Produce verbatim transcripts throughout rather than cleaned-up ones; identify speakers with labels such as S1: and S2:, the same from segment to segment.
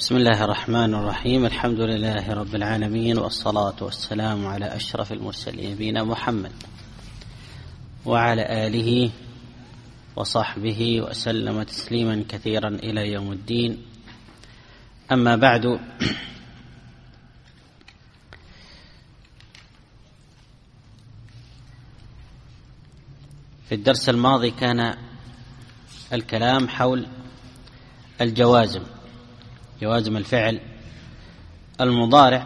S1: بسم الله الرحمن الرحيم. الحمد لله رب العالمين، والصلاة والسلام على أشرف المرسلين نبينا محمد وعلى آله وصحبه وسلم تسليما كثيرا إلى يوم الدين. أما بعد، في الدرس الماضي كان الكلام حول الجوازم، جوازم الفعل المضارع،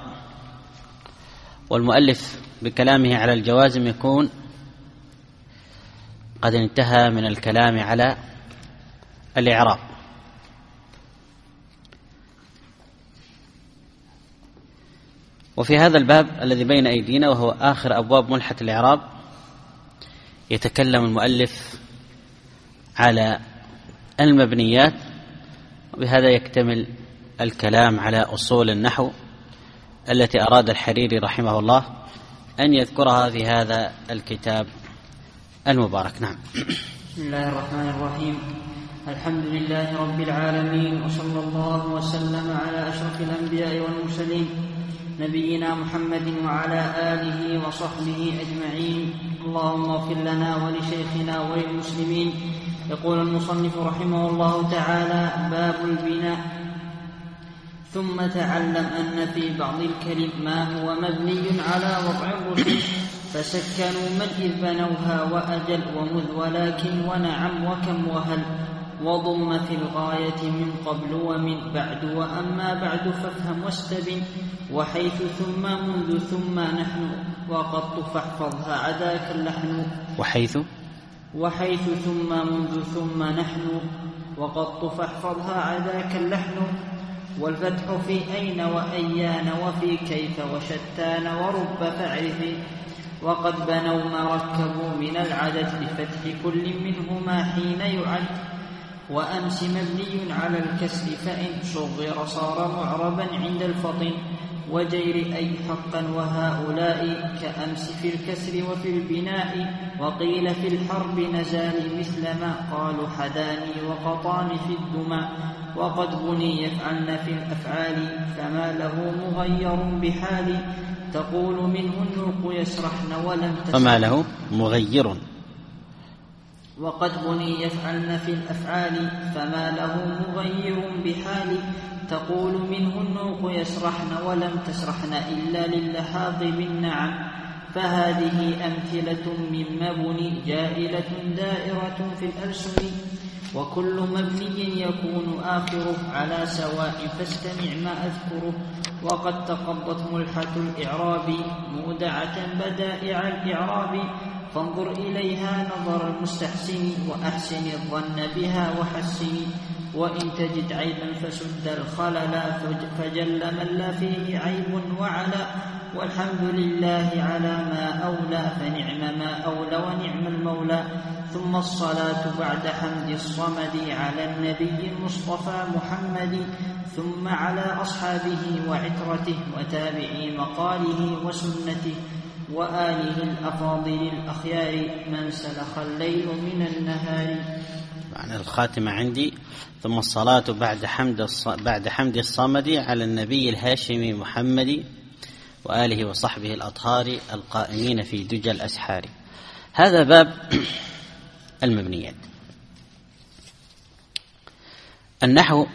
S1: والمؤلف بكلامه على الجوازم يكون قد انتهى من الكلام على الإعراب. وفي هذا الباب الذي بين أيدينا، وهو آخر أبواب ملحة الإعراب، يتكلم المؤلف على المبنيات، وبهذا يكتمل الكلام على أصول النحو التي أراد الحريري رحمه الله أن يذكرها في هذا الكتاب المبارك. نعم.
S2: بسم الله الرحمن الرحيم. الحمد لله رب العالمين، وصلى الله وسلم على أشرف الأنبياء والمرسلين نبينا محمد وعلى آله وصحبه أجمعين. اللهم اغفر لنا ولشيخنا وللمسلمين. يقول المصنف رحمه الله تعالى: باب البناء. ثم تعلم أن في بعض الكلم ما هو مبني على وضع الرسل، فسكنوا من إذ بنوها وأجل ومذ ولكن ونعم وكم وهل، وضم في الغاية من قبل ومن بعد، وأما بعد فافهم واستبن، وحيث ثم منذ ثم نحن، وقد فاحفظها عداك اللحن.
S1: وحيث
S2: وحيث ثم منذ ثم نحن، وقد فاحفظها عداك اللحن. والفتح في أين وأيان وفي كيف وشتان ورب فاعرف، وقد بنوا ما ركبوا من العدد لفتح كل منهما حين يعد. وأمس مبني على الكسر فإن صغر صار معربا عند الفطن، وجير أي حقا وهؤلاء كأمس في الكسر وفي البناء. وقيل في الحرب نزال مثل ما قالوا حداني وقطان في الدماء. وقد بني يفعلن في الأفعال فما له مغير بحال، تقول منه النوق يسرحن ولم تسرح.
S1: فما له مغير.
S2: وقد بني يفعلن في الأفعال فما له مغير بحال، تقول منه النوق يسرحن ولم تسرحن إلا للحاظ بالنعم. فهذه أمثلة مما بني جائلة دائرة في الألسن، وكل مبني يكون آخره على سواء، فاستمع ما أذكره. وقد تقضت ملحة الإعراب مودعة بدائع الإعراب، فانظر إليها نظر المستحسن، وأحسن الظن بها وحسن. وإن تجد عيبا فسد الخلل، فجل من لا فيه عيب وعلا. والحمد لله على ما أولى، فنعم ما أولى ونعم المولى. ثم الصلاة بعد حمد الصمد على النبي المصطفى محمد، ثم على أصحابه وعترته وتابعي مقاله وسنته، وآله الأفاضل الأخيار من سلخ الليل من النهار.
S1: معنى الخاتمة عندي: ثم الصلاة بعد حمد بعد حمد الصمد على النبي الهاشمي محمد وآله وصحبه الأطهار القائمين في دجى الأسحار. هذا باب المبنيات. النحو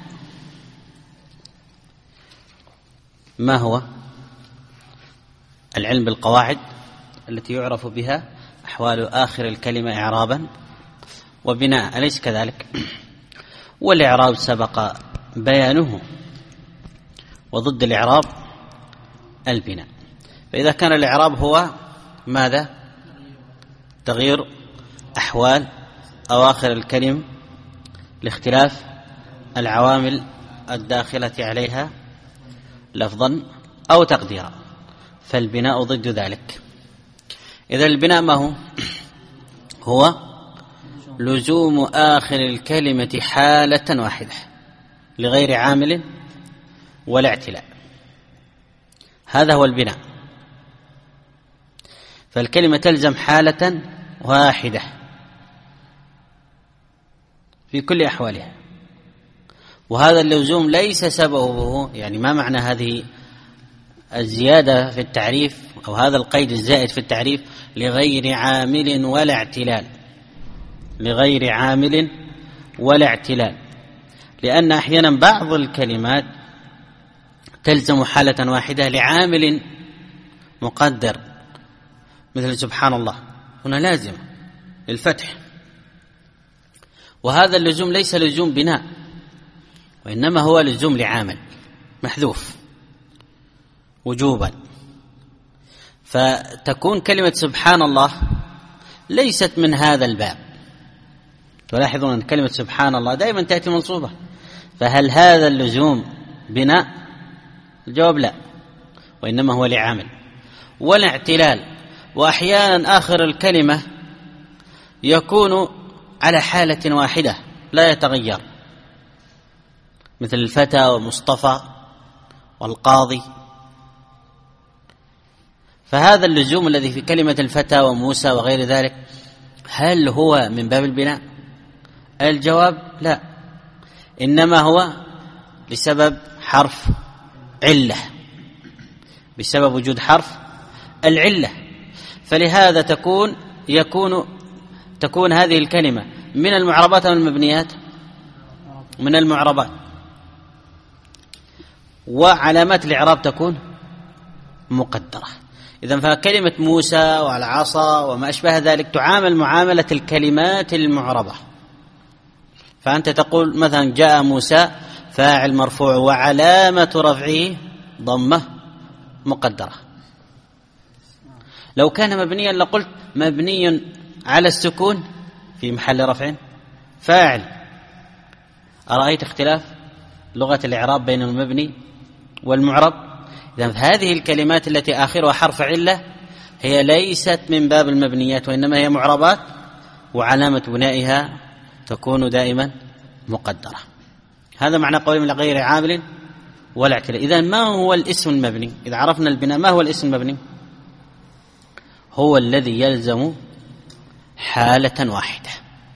S1: ما هو؟ العلم بالقواعد التي يعرف بها أحوال آخر الكلمة إعرابا وبناء، أليس كذلك؟ والإعراب سبق بيانه، وضد الإعراب البناء. فإذا كان الإعراب هو ماذا؟ تغيير أحوال أواخر الكلم لاختلاف العوامل الداخلة عليها لفظا أو تقديرا، فالبناء ضد ذلك. إذا البناء ما هو؟ هو لزوم آخر الكلمة حالة واحدة لغير عامل ولا اعتلاء، هذا هو البناء. فالكلمة تلزم حالة واحدة في كل أحوالها، وهذا اللزوم ليس سببه، يعني ما معنى هذه الزيادة في التعريف أو هذا القيد الزائد في التعريف؟ لغير عامل ولا اعتلال، لغير عامل ولا اعتلال، لأن أحيانا بعض الكلمات تلزم حالة واحدة لعامل مقدر، مثل سبحان الله هنا لازم للفتح، وهذا اللزوم ليس لزوم بناء، وإنما هو لزوم لعامل محذوف وجوبا. فتكون كلمة سبحان الله ليست من هذا الباب. تلاحظون أن كلمة سبحان الله دائما تأتي منصوبة، فهل هذا اللزوم بناء؟ الجواب لا، وإنما هو لعامل. ولا اعتلال، وأحيانا آخر الكلمة يكون على حالة واحدة لا يتغير، مثل الفتى ومصطفى والقاضي. فهذا اللزوم الذي في كلمة الفتى وموسى وغير ذلك هل هو من باب البناء؟ الجواب لا، إنما هو بسبب حرف علة، بسبب وجود حرف العلة. فلهذا تكون يكون تكون هذه الكلمة من المعربات أو المبنيات؟ من المعربات. وعلامات الإعراب تكون مقدرة. إذن فكلمة موسى والعصا وما أشبه ذلك تعامل معاملة الكلمات المعربة. فأنت تقول مثلا جاء موسى فاعل مرفوع وعلامة رفعه ضمة مقدرة. لو كان مبنيا لقلت مبني على السكون في محل رفع فاعل. أرأيت اختلاف لغة الإعراب بين المبني والمعرب؟ إذن هذه الكلمات التي آخرها حرف علة هي ليست من باب المبنيات، وإنما هي معربات، وعلامة بنائها تكون دائما مقدرة. هذا معنى قولهم لغير عامل ولا اعتلال. إذن ما هو الاسم المبني؟ إذا عرفنا البناء، ما هو الاسم المبني؟ هو الذي يلزم حالة واحدة،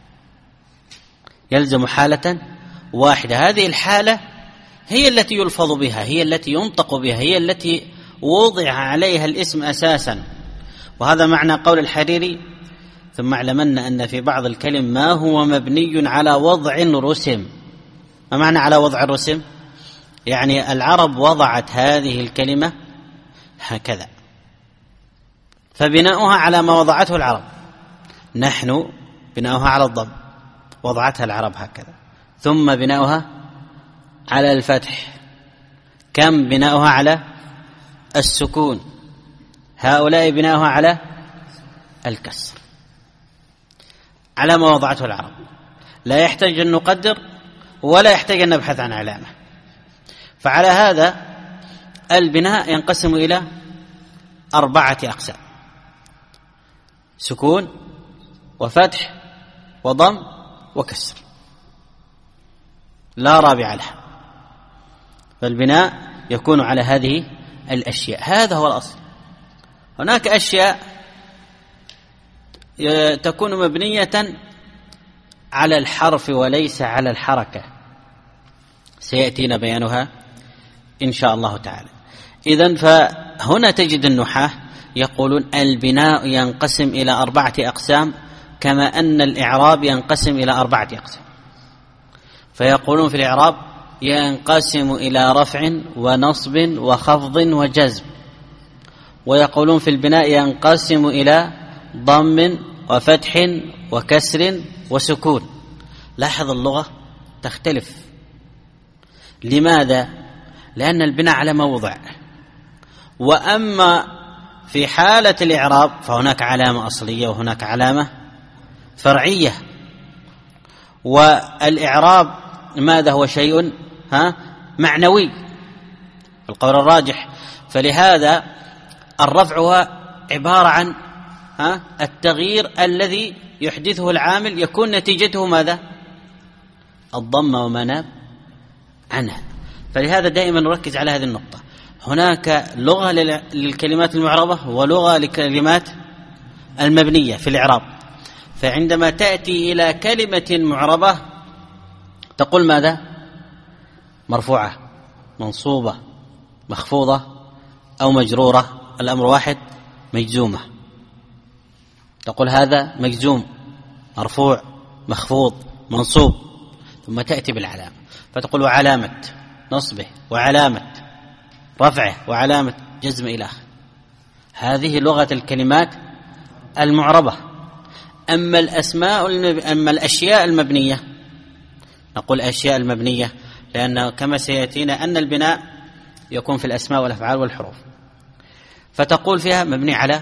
S1: يلزم حالة واحدة. هذه الحالة هي التي يلفظ بها، هي التي ينطق بها، هي التي وضع عليها الاسم أساسا. وهذا معنى قول الحريري: ثم اعلمن أن في بعض الكلم ما هو مبني على وضع رسم. ما معنى على وضع الرسم؟ يعني العرب وضعت هذه الكلمة هكذا، فبناؤها على ما وضعته العرب. نحن بناؤها على الضم، وضعتها العرب هكذا. ثم بناؤها على الفتح. كم بناؤها على السكون. هؤلاء بناؤها على الكسر، على ما وضعته العرب. لا يحتاج أن نقدر ولا يحتاج أن نبحث عن علامة. فعلى هذا البناء ينقسم إلى أربعة أقسام: سكون وفتح وضم وكسر، لا رابع لها. فالبناء يكون على هذه الأشياء، هذا هو الأصل. هناك أشياء تكون مبنية على الحرف وليس على الحركة، سيأتينا بيانها إن شاء الله تعالى. إذن فهنا تجد النحاة يقولون البناء ينقسم إلى أربعة أقسام، كما أن الإعراب ينقسم إلى أربعة أقسام. فيقولون في الإعراب ينقسم إلى رفع ونصب وخفض وجزم، ويقولون في البناء ينقسم إلى ضم وفتح وكسر وسكون. لاحظ اللغة تختلف. لماذا؟ لأن البناء على موضع، وأما في حالة الإعراب فهناك علامة أصلية وهناك علامة فرعية. والإعراب ماذا هو؟ شيء ها معنوي القول الراجح. فلهذا الرفع هو عبارة عن ها التغيير الذي يحدثه العامل، يكون نتيجته ماذا؟ الضم وما ناب عنها. فلهذا دائما نركز على هذه النقطة. هناك لغة للكلمات المعربة ولغة للكلمات المبنية في الإعراب. فعندما تأتي إلى كلمة معربة تقول ماذا؟ مرفوعة منصوبة مخفوضة أو مجرورة، الأمر واحد، مجزومة. تقول هذا مجزوم مرفوع مخفوض منصوب، ثم تأتي بالعلامة فتقول وعلامة نصبه وعلامة رفعه وعلامة جزم إلى آخره. هذه لغة الكلمات المعربة. أما الأسماء أما الأشياء المبنية، نقول أشياء المبنية لأنه كما سيأتينا أن البناء يكون في الأسماء والأفعال والحروف، فتقول فيها مبني على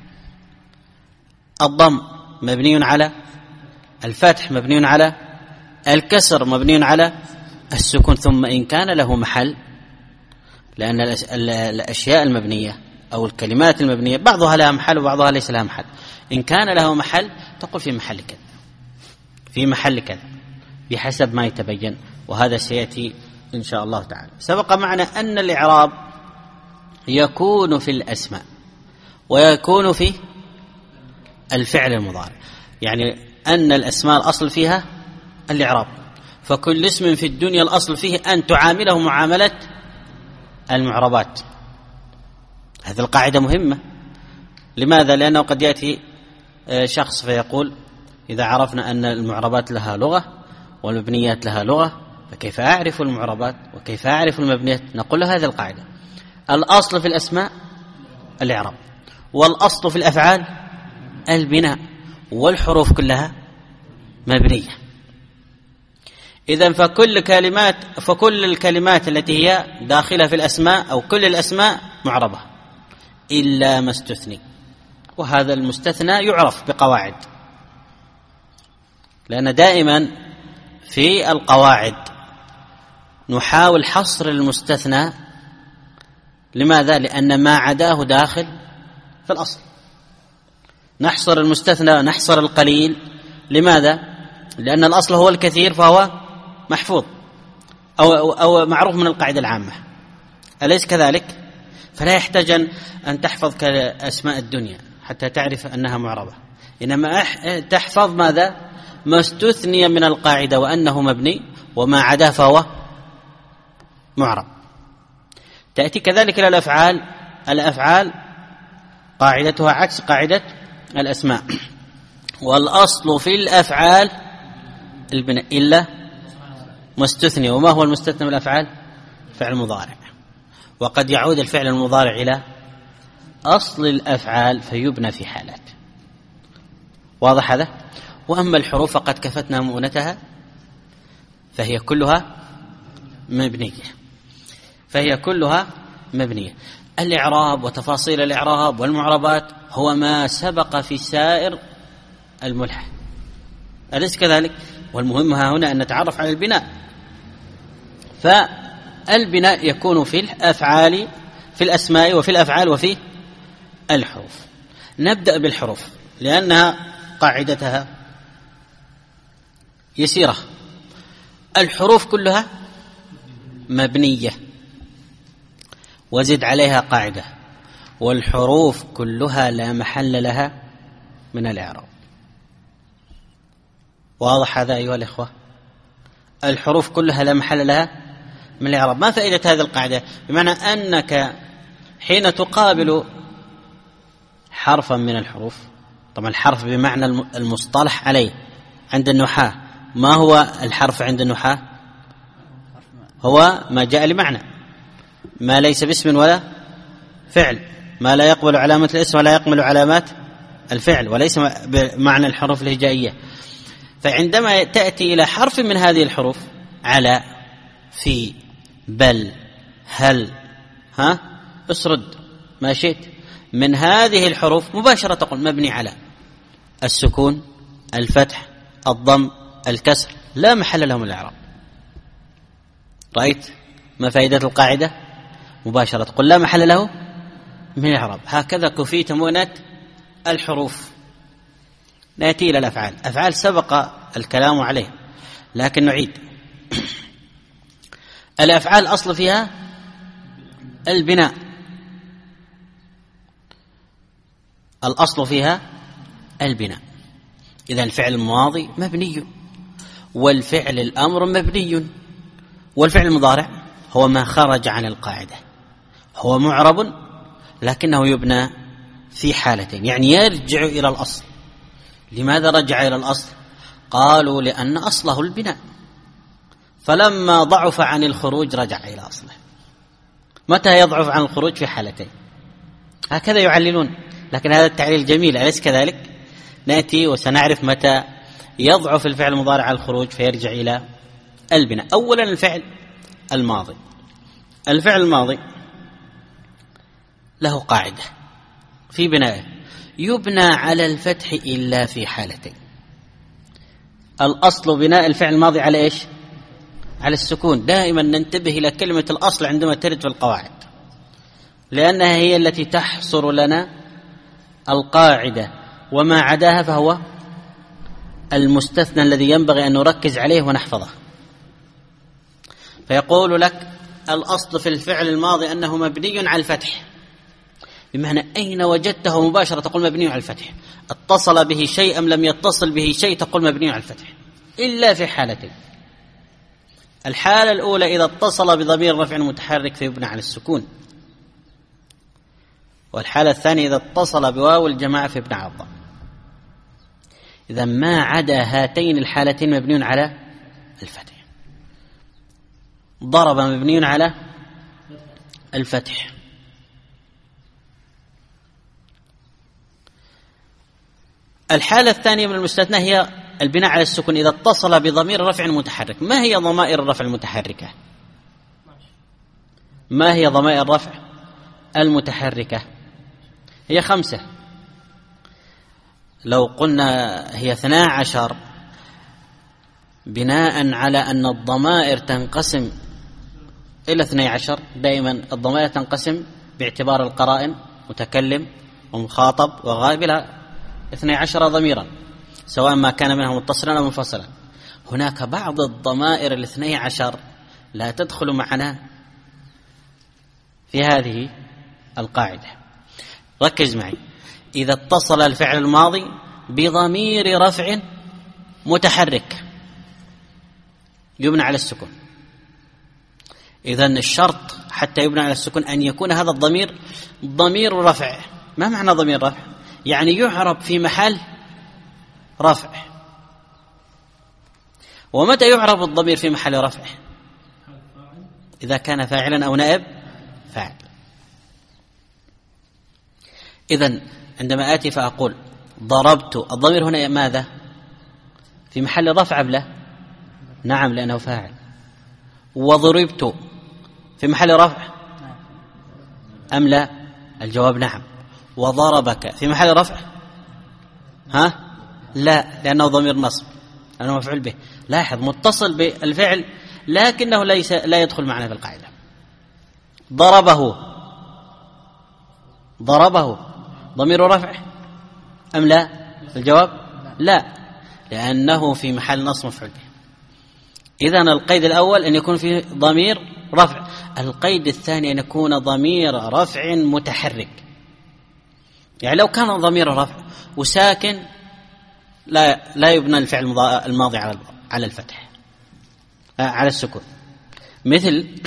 S1: الضم، مبني على الفتح، مبني على الكسر، مبني على السكون، ثم إن كان له محل، لأن الأشياء المبنية أو الكلمات المبنية بعضها لها محل وبعضها ليس لها محل. إن كان له محل تقول في محل كذا في محل كذا بحسب ما يتبين، وهذا سيأتي إن شاء الله تعالى. سبق معنا أن الإعراب يكون في الأسماء ويكون في الفعل المضارع، يعني أن الأسماء الأصل فيها الإعراب، فكل اسم في الدنيا الأصل فيه أن تعامله معاملة المعربات. هذه القاعدة مهمة. لماذا؟ لأنه قد يأتي شخص فيقول إذا عرفنا أن المعربات لها لغة والمبنيات لها لغة فكيف أعرف المعربات وكيف أعرف المبنيات؟ نقول له هذه القاعدة: الأصل في الأسماء الإعراب، والأصل في الأفعال البناء، والحروف كلها مبنية. إذن فكل كلمات فكل الكلمات التي هي داخلة في الأسماء أو كل الأسماء معربة إلا ما استثني، وهذا المستثنى يعرف بقواعد، لأن دائما في القواعد نحاول حصر المستثنى. لماذا؟ لأن ما عداه داخل في الأصل. نحصر المستثنى، نحصر القليل. لماذا؟ لأن الأصل هو الكثير فهو محفوظ أو, أو معروف من القاعدة العامة، أليس كذلك؟ فلا يحتاج أن تحفظ كأسماء الدنيا حتى تعرف أنها معربة، إنما تحفظ ماذا؟ ما استثني من القاعدة وأنه مبني، وما عداه فهو معرب. تأتي كذلك إلى الأفعال. الأفعال قاعدتها عكس قاعدة الأسماء، والأصل في الأفعال البناء إلا مستثني. وما هو المستثنى من الأفعال؟ فعل مضارع، وقد يعود الفعل المضارع إلى أصل الأفعال فيبنى في حالات. واضح هذا؟ وأما الحروف فقد كفتنا مؤونتها فهي كلها مبنية فهي كلها مبنية. الإعراب وتفاصيل الإعراب والمعربات هو ما سبق في سائر الملحة، أليس كذلك؟ والمهم ها هنا أن نتعرف على البناء. فالبناء يكون في الأفعال، في الأسماء وفي الأفعال وفي الحروف. نبدأ بالحروف لأنها قاعدتها يسيرة. الحروف كلها مبنية، وزد عليها قاعدة: والحروف كلها لا محل لها من الإعراب. واضح هذا أيها الإخوة؟ الحروف كلها لا محل لها من الإعراب. ما فائدة هذه القاعدة؟ بمعنى أنك حين تقابل حرفا من الحروف، طبعا الحرف بمعنى المصطلح عليه عند النحاة. ما هو الحرف عند النحاة؟ هو ما جاء لمعنى، ما ليس باسم ولا فعل، ما لا يقبل علامة الاسم ولا يقبل علامات الفعل، وليس بمعنى الحروف الهجائية. فعندما تأتي إلى حرف من هذه الحروف، على، في، بل، هل، ها، اسرد ما شئت من هذه الحروف، مباشرة تقول مبني على السكون، الفتح، الضم، الكسر، لا محل له من الإعراب. رأيت ما فائدة القاعدة؟ مباشرة تقول لا محل له من الإعراب. هكذا كفيت مؤونة الحروف. نأتي إلى الأفعال. أفعال سبق الكلام عليه لكن نعيد. الأفعال أصل فيها البناء، الأصل فيها البناء. إذا الفعل الماضي مبني، والفعل الأمر مبني، والفعل المضارع هو ما خرج عن القاعدة، هو معرب لكنه يبنى في حالتين، يعني يرجع إلى الأصل. لماذا رجع إلى الأصل؟ قالوا لأن أصله البناء، فلما ضعف عن الخروج رجع إلى أصله. متى يضعف عن الخروج؟ في حالتين، هكذا يعللون، لكن هذا التعليل جميل أليس كذلك؟ نأتي وسنعرف متى يضعف الفعل المضارع عن الخروج فيرجع إلى البناء. أولا الفعل الماضي، الفعل الماضي له قاعدة في بنائه، يبنى على الفتح إلا في حالتين. الأصل بناء الفعل الماضي على إيش؟ على السكون. دائما ننتبه إلى كلمة الأصل عندما ترد في القواعد، لأنها هي التي تحصر لنا القاعدة، وما عداها فهو المستثنى الذي ينبغي أن نركز عليه ونحفظه. فيقول لك الأصل في الفعل الماضي أنه مبني على الفتح، بمعنى أين وجدته مباشرة تقول مبني على الفتح، اتصل به شيء أم لم يتصل به شيء تقول مبني على الفتح، إلا في حالتين. الحالة الأولى إذا اتصل بضمير رفع متحرك فيبنى على السكون، والحالة الثانية إذا اتصل بواو الجماعة فيبنى على الضم. إذا ما عدا هاتين الحالتين مبني على الفتح. ضرب مبني على الفتح، الحالة الثانية من المستثنى هي البناء على السكون إذا اتصل بضمير رفع متحرك. ما هي ضمائر الرفع المتحركة؟ ما هي ضمائر الرفع المتحركة؟ هي خمسة. لو قلنا هي اثنا عشر بناء على أن الضمائر تنقسم إلى اثني عشر، دائما الضمائر تنقسم باعتبار القرائن متكلم ومخاطب وغائب إلى اثني عشر ضميرا، سواء ما كان منها متصلا أو منفصلا. هناك بعض الضمائر الاثني عشر لا تدخل معنا في هذه القاعدة. ركز معي، إذا اتصل الفعل الماضي بضمير رفع متحرك يبنى على السكون. إذن الشرط حتى يبنى على السكون أن يكون هذا الضمير ضمير رفع. ما معنى ضمير رفع؟ يعني يعرب في محل رفع. ومتى يعرب الضمير في محل رفع؟ إذا كان فاعلا أو نائب فاعل. إذن عندما آتي فأقول ضربت، الضمير هنا ماذا؟ في محل رفع أم لا؟ نعم لأنه فاعل. وضربت في محل رفع أم لا؟ الجواب نعم. وضربك في محل رفع؟ ها؟ لا، لأنه ضمير نصب، لأنه مفعول به. لاحظ متصل بالفعل لكنه ليس لا يدخل معنا في القاعدة. ضربه، ضربه ضمير رفع أم لا؟ الجواب لا، لأنه في محل نصب مفعول به. إذن القيد الأول أن يكون فيه ضمير رفع، القيد الثاني أن يكون ضمير رفع متحرك. يعني لو كان ضمير رفع وساكن لا لا يبنى الفعل الماضي على على الفتح على السكون، مثل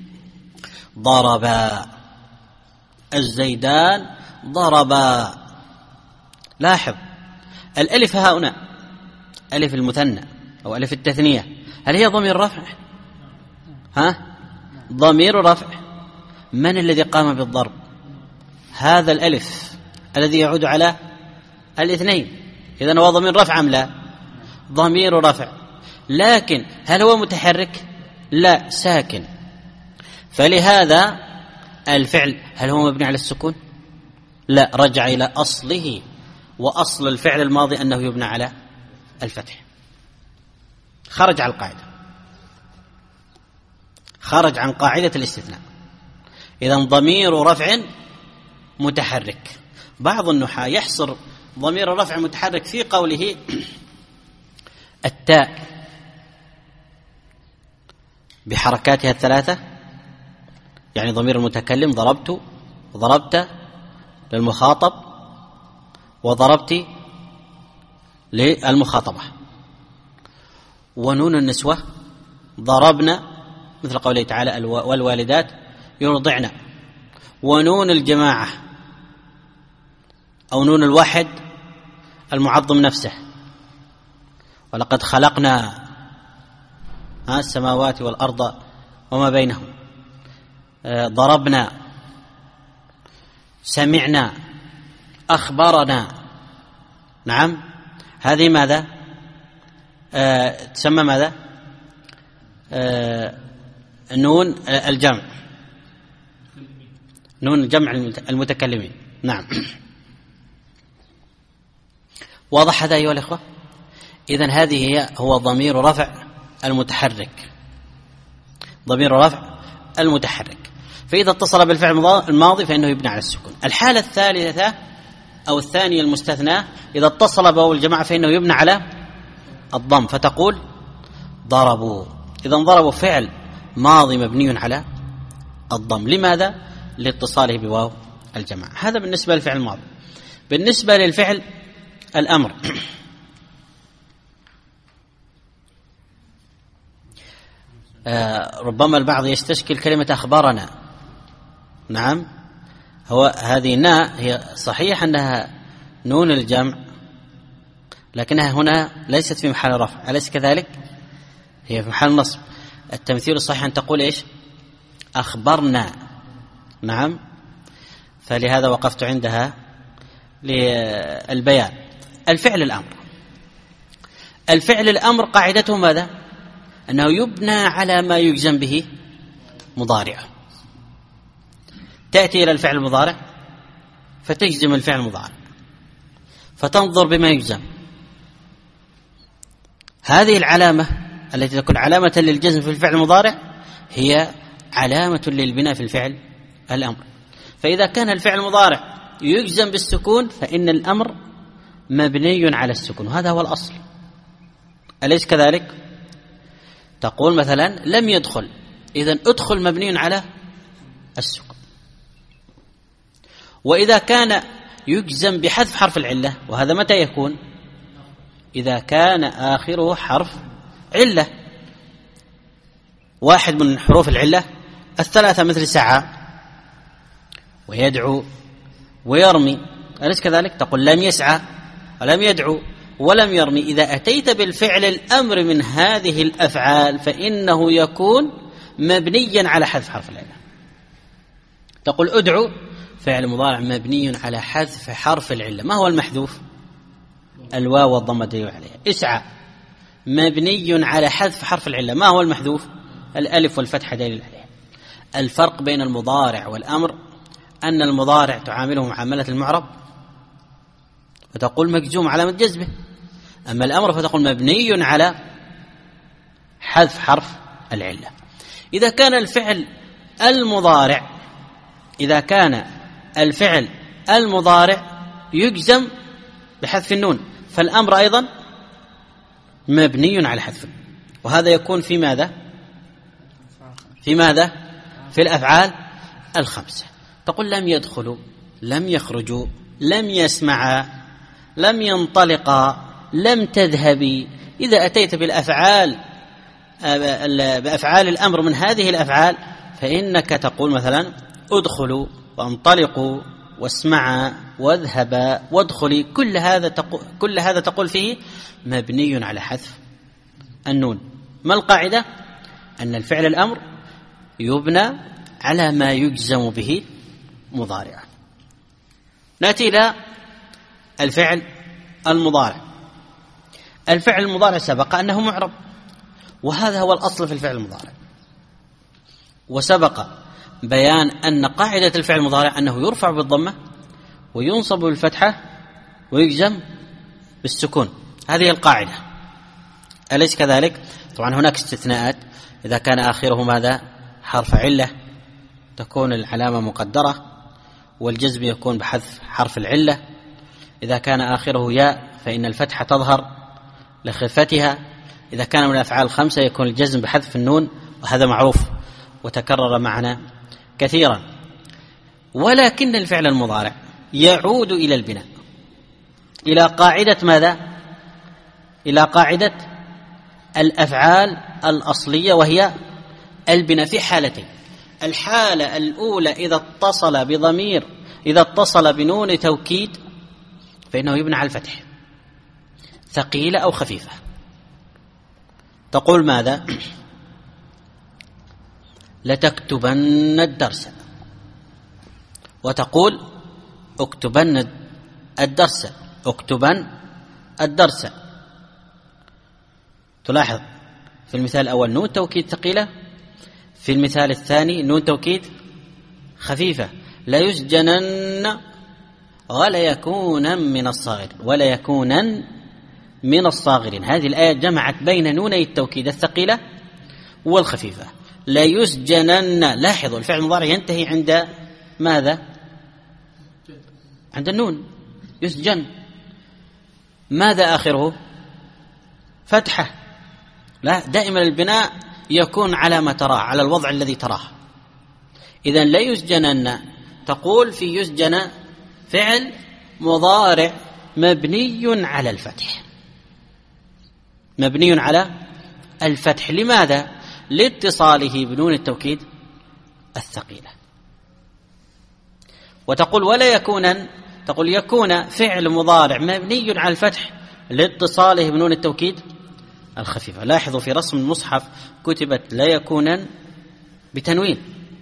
S1: ضربا الزيدان ضربا. لاحظ الألف ها هنا ألف المثنى أو ألف التثنية، هل هي ضمير رفع؟ ها؟ ضمير رفع. من الذي قام بالضرب؟ هذا الألف الذي يعود على الاثنين. إذن هو ضمير رفع أم لا؟ ضمير رفع. لكن هل هو متحرك؟ لا، ساكن. فلهذا الفعل هل هو مبني على السكون؟ لا، رجع إلى أصله، وأصل الفعل الماضي أنه يبنى على الفتح. خرج عن القاعدة، خرج عن قاعدة الاستثناء. إذن ضمير رفع متحرك. بعض النحاة يحصر ضمير الرفع المتحرك في قوله التاء بحركاتها الثلاثة، يعني ضمير المتكلم ضربت وضربت للمخاطب وضربت للمخاطبة، ونون النسوة ضربنا مثل قوله تعالى والوالدات يرضعن، ونون الجماعة أو نون الواحد المعظم نفسه، ولقد خلقنا السماوات والأرض وما بينهم، ضربنا، سمعنا، أخبرنا. نعم، هذه ماذا؟ آه تسمى ماذا؟ آه نون الجمع، نون الجمع المتكلمين. نعم، واضح هذا أيها الأخوة؟ إذن هذه هي هو ضمير رفع المتحرك، ضمير رفع المتحرك. فإذا اتصل بالفعل الماضي فإنه يبنى على السكون. الحالة الثالثة أو الثانية المستثناة إذا اتصل بواو الجماعة فإنه يبنى على الضم، فتقول ضربوا. إذن ضربوا فعل ماضي مبني على الضم. لماذا؟ لاتصاله بواو الجماعة. هذا بالنسبة للفعل الماضي. بالنسبة للفعل الأمر، آه ربما البعض يستشكل كلمة أخبرنا. نعم، هو هذه الناء هي صحيح أنها نون الجمع، لكنها هنا ليست في محل رفع، أليس كذلك؟ هي في محل نصب. التمثيل الصحيح أن تقول إيش؟ أخبرنا. نعم، فلهذا وقفت عندها للبيان. الفعل الأمر، الفعل الأمر قاعدته ماذا؟ أنه يبنى على ما يجزم به مضارع. تأتي إلى الفعل المضارع فتجزم الفعل المضارع، فتنظر بما يجزم. هذه العلامة التي تكون علامة للجزم في الفعل المضارع هي علامة للبناء في الفعل الأمر. فإذا كان الفعل المضارع يجزم بالسكون فإن الأمر مبني على السكون، وهذا هو الأصل، أليس كذلك؟ تقول مثلا لم يدخل، إذن ادخل مبني على السكون. وإذا كان يجزم بحذف حرف العلة، وهذا متى يكون؟ إذا كان آخره حرف علة، واحد من حروف العلة الثلاثة، مثل سعى ويدعو ويرمي، أليس كذلك؟ تقول لم يسعى ولم يدعو ولم يرمي. إذا أتيت بالفعل الأمر من هذه الأفعال فإنه يكون مبنيا على حذف حرف العلة. تقول ادعو فعل مضارع مبني على حذف حرف العلة. ما هو المحذوف؟ الواو والضمة دليل عليها. اسعى مبني على حذف حرف العلة. ما هو المحذوف؟ الألف والفتحة دليل عليها. الفرق بين المضارع والأمر أن المضارع تعامله معاملة المعرب فتقول مجزوم علامة جزمه، أما الأمر فتقول مبني على حذف حرف العلة. إذا كان الفعل المضارع إذا كان الفعل المضارع يجزم بحذف النون فالأمر أيضا مبني على حذف، وهذا يكون في ماذا؟ في ماذا؟ في الأفعال الخمسة. تقول لم يدخلوا، لم يخرجوا، لم يسمعا، لم ينطلقا، لم تذهبي. إذا أتيت بالأفعال بأفعال الأمر من هذه الأفعال فإنك تقول مثلا ادخلوا وانطلقوا واسمعا واذهبا وادخلي. كل هذا تقول كل هذا تقول فيه مبني على حذف النون. ما القاعدة؟ أن الفعل الأمر يبنى على ما يجزم به مضارعا. نأتي إلى الفعل المضارع. الفعل المضارع سبق أنه معرب، وهذا هو الأصل في الفعل المضارع، وسبق بيان أن قاعدة الفعل المضارع أنه يرفع بالضمة وينصب بالفتحة ويجزم بالسكون. هذه القاعدة، أليس كذلك؟ طبعا هناك استثناءات. إذا كان آخره ماذا؟ حرف علة تكون العلامة مقدرة والجزم يكون بحذف حرف العلة. إذا كان آخره ياء فإن الفتحة تظهر لخفتها. إذا كان من الأفعال الخمسة يكون الجزم بحذف النون، وهذا معروف وتكرر معنا كثيرا. ولكن الفعل المضارع يعود إلى البناء، إلى قاعدة ماذا؟ إلى قاعدة الأفعال الأصلية، وهي البناء في حالتين. الحالة الأولى إذا اتصل بضمير إذا اتصل بنون توكيد فإنه يبنى على الفتح، ثقيلة أو خفيفة. تقول ماذا؟ لتكتبن الدرس، وتقول اكتبن الدرس، اكتبن الدرس. تلاحظ في المثال الأول نون توكيد ثقيلة، في المثال الثاني نون توكيد خفيفة. لا يسجنن ولا يكونا من الصاغرين، ولا يكونا من الصاغرين. هذه الآية جمعت بين نوني التوكيد الثقيلة والخفيفة. لا يسجنن، لاحظوا الفعل المضارع ينتهي عند ماذا؟ عند النون. يسجن ماذا آخره؟ فتحة. لا، دائما البناء يكون على ما تراه، على الوضع الذي تراه. إذن لا يسجنن تقول في يسجن فعل مضارع مبني على الفتح، مبني على الفتح. لماذا؟ لاتصاله بنون التوكيد الثقيلة. وتقول ولا يكونا، تقول يكون فعل مضارع مبني على الفتح لاتصاله بنون التوكيد الخفيفة. لاحظوا في رسم المصحف كتبت لا يكونا بتنوين،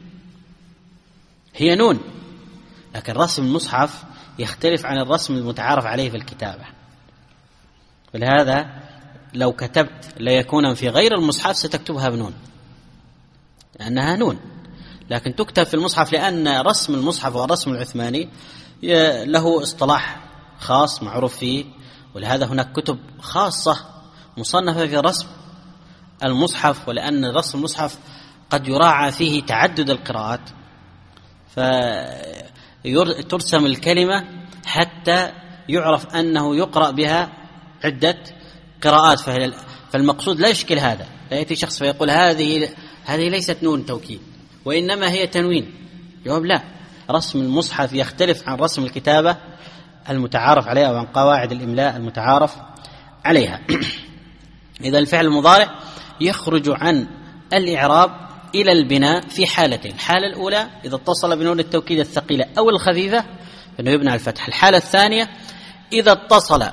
S1: هي نون، لكن رسم المصحف يختلف عن الرسم المتعارف عليه في الكتابة. ولهذا لو كتبت لا يكونا في غير المصحف ستكتبها بنون لأنها نون، لكن تكتب في المصحف لأن رسم المصحف والرسم العثماني له اصطلاح خاص معروف فيه، ولهذا هناك كتب خاصة مصنفة في رسم المصحف. ولأن رسم المصحف قد يراعى فيه تعدد القراءات، فترسم الكلمة حتى يعرف أنه يقرأ بها عدة قراءات. فالمقصود لا يشكل هذا، لا يأتي شخص فيقول هذه هذه ليست نون توكيد وإنما هي تنوين. جواب لا، رسم المصحف يختلف عن رسم الكتابة المتعارف عليها وعن قواعد الإملاء المتعارف عليها. إذا الفعل المضارع يخرج عن الإعراب إلى البناء في حالتين. الحالة الأولى إذا اتصل بنون التوكيد الثقيلة أو الخفيفة فإنه يبنى على الفتح. الحالة الثانية إذا اتصل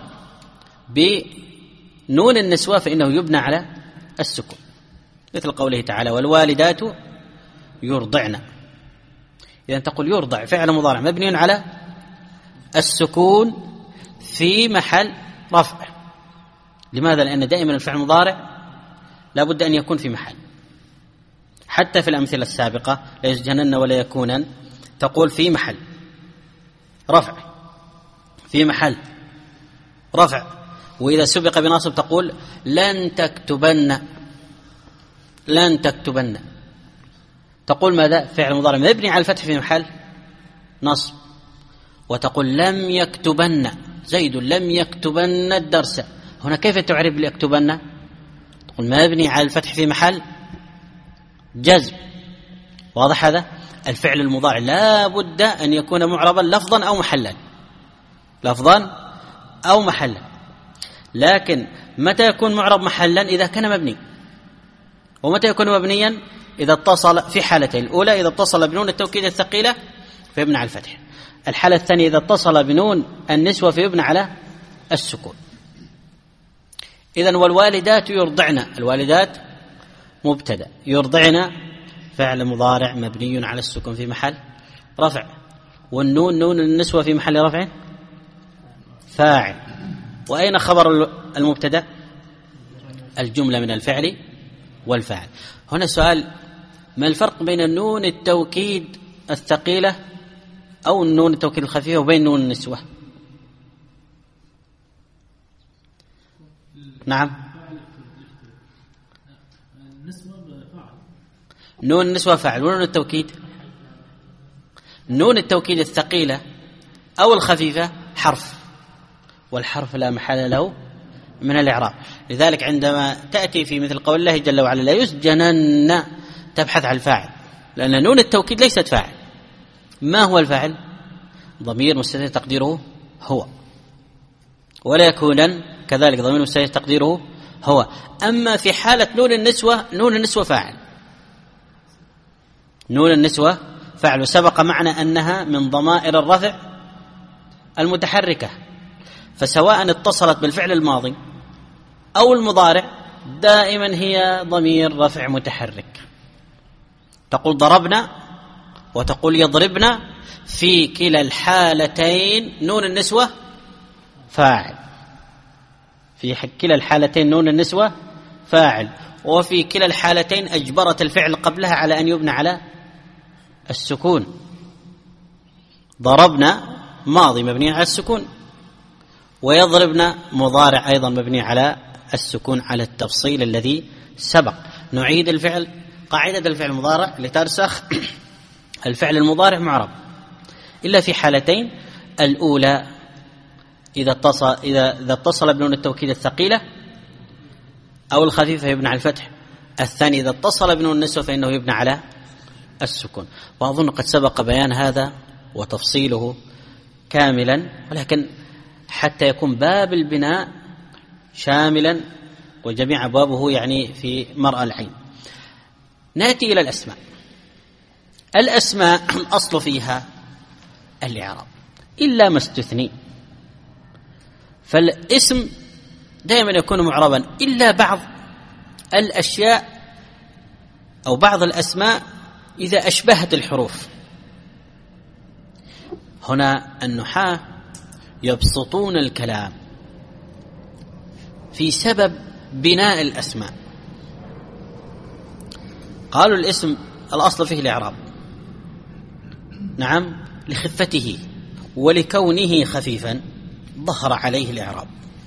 S1: بنون النسوة فإنه يبنى على السكون، مثل قوله تعالى والوالدات يرضعن. إذا تقول يرضع فعل مضارع مبني على السكون في محل رفع. لماذا؟ لأن دائما الفعل المضارع لا بد أن يكون في محل. حتى في الأمثلة السابقة لا يسجنن ولا يكونن تقول في محل رفع، في محل رفع. وإذا سبق بناصب تقول لن تكتبن، لن تكتبن. تقول ماذا؟ فعل مضارع مبني على الفتح في محل نصب. وتقول لم يكتبن زيد، لم يكتبن الدرس. هنا كيف تعرب ليكتبن؟ تقول مبني على الفتح في محل جزم. واضح هذا؟ الفعل المضارع لا بد أن يكون معربا لفظا أو محلا، لفظا أو محلا. لكن متى يكون معرب محلا؟ إذا كان مبني. ومتى يكون مبنيا؟ إذا اتصل في حالتين. الأولى إذا اتصل بنون التوكيد الثقيلة فيبنى على الفتح. الحالة الثانية إذا اتصل بنون النسوة فيبنى على السكون. إذن والوالدات يرضعن، الوالدات مبتدأ، يرضعن فعل مضارع مبني على السكون في محل رفع. والنون نون النسوة في محل رفع فاعل. وأين خبر المبتدأ؟ الجملة من الفعل والفاعل. هنا سؤال: ما الفرق بين النون التوكيد الثقيلة أو النون التوكيد الخفيفة وبين نون النسوة؟ نعم، نون النسوة فاعل، ونون التوكيد نون التوكيد الثقيلة أو الخفيفة حرف، والحرف لا محل له من الإعراب. لذلك عندما تأتي في مثل قول الله جل وعلا لا يسجنن تبحث عن الفاعل، لأن نون التوكيد ليست فاعل. ما هو الفاعل؟ ضمير مستتر تقديره هو، ولا يكونن كذلك ضمير مستتر تقديره هو. أما في حالة نون النسوة، نون النسوة فاعل، نون النسوة فاعل، وسبق معنا أنها من ضمائر الرفع المتحركة، فسواء اتصلت بالفعل الماضي أو المضارع دائما هي ضمير رفع متحرك. تقول ضربنا وتقول يضربنا، في كلا الحالتين نون النسوة فاعل، في كلا الحالتين نون النسوة فاعل، وفي كلا الحالتين أجبرت الفعل قبلها على أن يبنى على السكون. ضربنا ماضي مبني على السكون، ويضربنا مضارع أيضا مبني على السكون على التفصيل الذي سبق. نعيد الفعل، قاعدة الفعل المضارع لترسخ الفعل المضارع معرب إلا في حالتين: الأولى إذا اتصل إذا إذا اتصل بنون التوكيد الثقيلة أو الخفيفة يبنى على الفتح، الثاني إذا اتصل بنون النسوة فإنه يبنى على السكون. وأظن قد سبق بيان هذا وتفصيله كاملا، ولكن حتى يكون باب البناء شاملا وجميع أبوابه يعني في مرأى العين. نأتي إلى الأسماء. الأسماء الأصل فيها الإعراب إلا ما استثني، فالاسم دائما يكون معربا إلا بعض الأشياء أو بعض الأسماء إذا أشبهت الحروف. هنا النحاة يبسطون الكلام في سبب بناء الأسماء. قالوا الاسم الأصل فيه الإعراب، نعم، لخفته ولكونه خفيفا ظهر عليه الإعراب،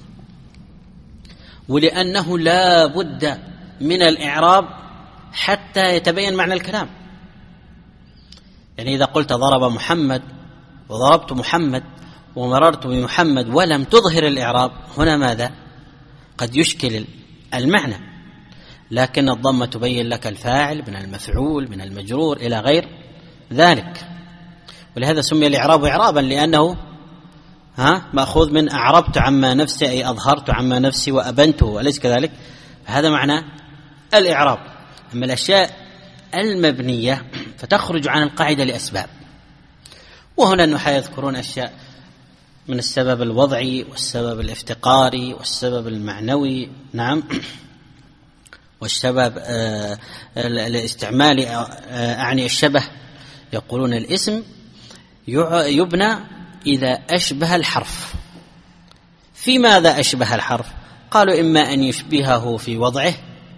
S1: ولأنه لا بد من الإعراب حتى يتبين معنى الكلام. يعني إذا قلت ضرب محمد وضربت محمد ومررت بمحمد ولم تظهر الإعراب، هنا ماذا؟ قد يشكل المعنى، لكن الضمة تبين لك الفاعل من المفعول من المجرور إلى غير ذلك. ولهذا سمي الإعراب إعرابا، لأنه ها مأخوذ من أعربت عما نفسي، أي أظهرت عما نفسي وأبنته، أليس كذلك؟ هذا معنى الإعراب. أما الأشياء المبنية فتخرج عن القاعدة لأسباب، وهنا النحاة يذكرون أشياء من السبب الوضعي والسبب الافتقاري والسبب المعنوي، نعم، والسبب آه الاستعمالي، آه أعني الشبه. يقولون الاسم يبنى إذا أشبه الحرف. في ماذا أشبه الحرف؟ قالوا إما أن يشبهه في وضعه،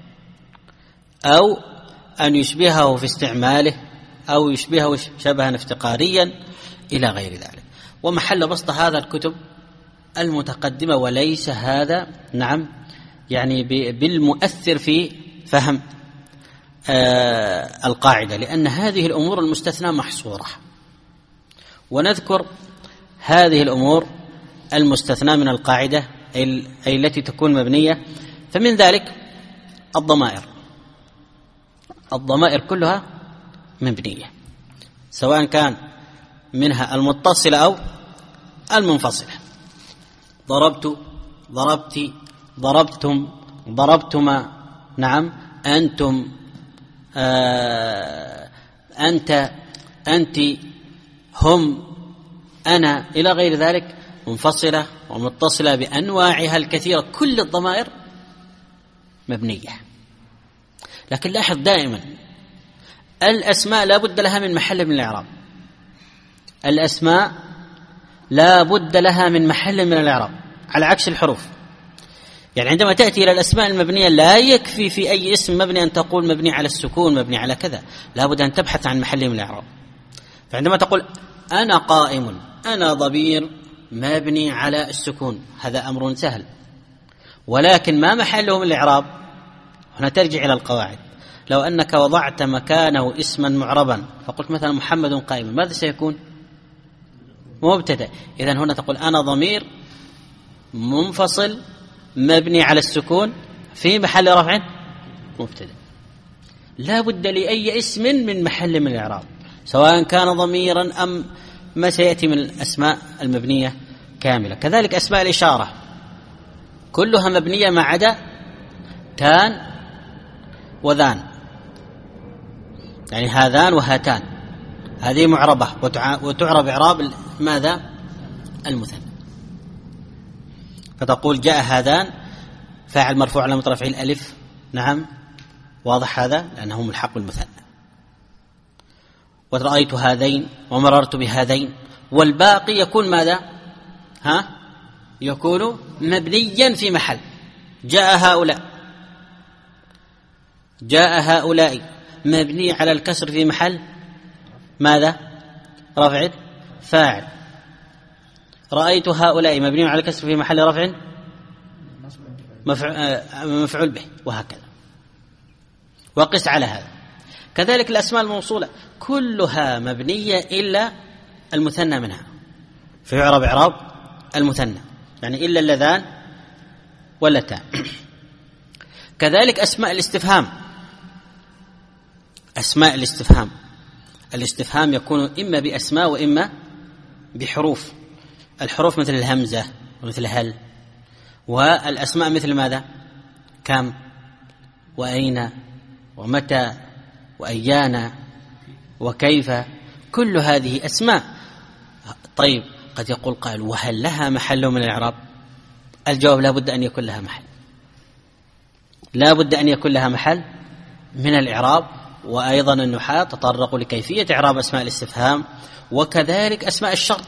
S1: أو أن يشبهه في استعماله، أو يشبهه شبها افتقاريا إلى غير ذلك. ومحل بسط هذا الكتب المتقدمة، وليس هذا نعم يعني بالمؤثر في فهم آه القاعدة، لأن هذه الأمور المستثنى محصورة، ونذكر هذه الأمور المستثنى من القاعدة أي التي تكون مبنية. فمن ذلك الضمائر. الضمائر كلها مبنية، سواء كان منها المتصلة أو المنفصلة. ضربت، ضربتي، ضربتم، ضربتما، نعم، أنتم، آه، أنت، أنت، هم، أنا، إلى غير ذلك، منفصلة ومتصلة بأنواعها الكثيرة. كل الضمائر مبنية. لكن لاحظ دائما الأسماء لا بد لها من محل من الإعراب. الأسماء لا بد لها من محل من الإعراب، على عكس الحروف. يعني عندما تأتي إلى الأسماء المبنية لا يكفي في أي اسم مبني أن تقول مبني على السكون، مبني على كذا، لا بد أن تبحث عن محل من الإعراب. فعندما تقول أنا قائم، أنا ضمير مبني على السكون، هذا أمر سهل، ولكن ما محله من الإعراب؟ هنا ترجع إلى القواعد. لو أنك وضعت مكانه اسما معربا فقلت مثلا محمد قائم، ماذا سيكون؟ مبتدأ. إذن هنا تقول أنا ضمير منفصل مبني على السكون في محل رفع مبتدأ. لا بد لأي اسم من محل من الإعراب، سواء كان ضميرا أم ما سيأتي من الأسماء المبنية كاملة. كذلك أسماء الإشارة كلها مبنية ما عدا تان وذان. يعني هذان وهاتان، هذه معربة وتعرب إعراب ماذا؟ المثنى. فتقول جاء هذان فاعل مرفوع علامة رفعه الألف، نعم واضح هذا لأنه ملحق بالمثنى. ورأيت هذين ومررت بهذين، والباقي يكون ماذا؟ ها؟ يكون مبنيا في محل. جاء هؤلاء، جاء هؤلاء مبني على الكسر في محل ماذا؟ رفع فاعل. رأيت هؤلاء مبني على الكسر في محل رفع مفعول به، وهكذا. وقس على هذا. كذلك الأسماء الموصولة كلها مبنية إلا المثنى منها، فيعرب إعراب المثنى، يعني إلا اللذان واللتان. كذلك أسماء الاستفهام، أسماء الاستفهام الاستفهام يكون إما بأسماء وإما بحروف. الحروف مثل الهمزة ومثل هل، والأسماء مثل ماذا؟ كم وأين ومتى وأيانا وكيف، كل هذه أسماء. طيب قد يقول قائل وهل لها محل من الإعراب؟ الجواب لا بد أن يكون لها محل، لا بد أن يكون لها محل من الإعراب. وأيضا النحاة تطرقوا لكيفية إعراب أسماء الاستفهام. وكذلك أسماء الشرط،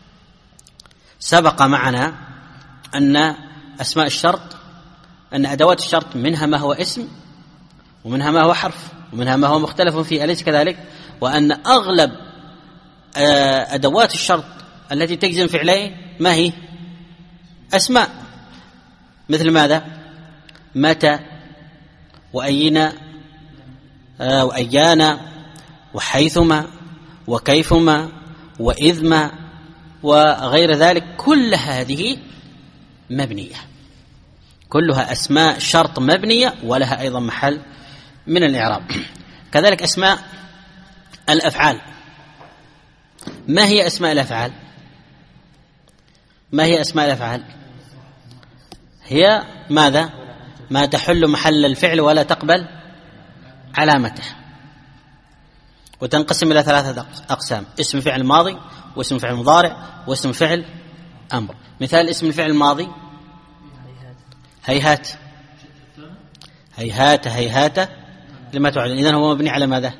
S1: سبق معنا أن أسماء الشرط أن أدوات الشرط منها ما هو اسم ومنها ما هو حرف ومنها ما هو مختلف فيه، أليس كذلك؟ وأن أغلب أدوات الشرط التي تجزم فعلين ما هي؟ أسماء، مثل ماذا؟ متى وأين وأيانا وحيثما وكيفما وإذما وغير ذلك، كل هذه مبنية، كلها أسماء شرط مبنية ولها أيضا محل من الإعراب. كذلك أسماء الأفعال. ما هي أسماء الأفعال؟ ما هي أسماء الأفعال؟ هي ماذا؟ ما تحل محل الفعل ولا تقبل علامته، وتنقسم إلى ثلاثة أقسام: اسم فعل ماضي، واسم فعل مضارع، واسم فعل أمر. مثال اسم الفعل الماضي: هيهات، هيهات هيهات لما تعلن. إذن هو مبني على ماذا؟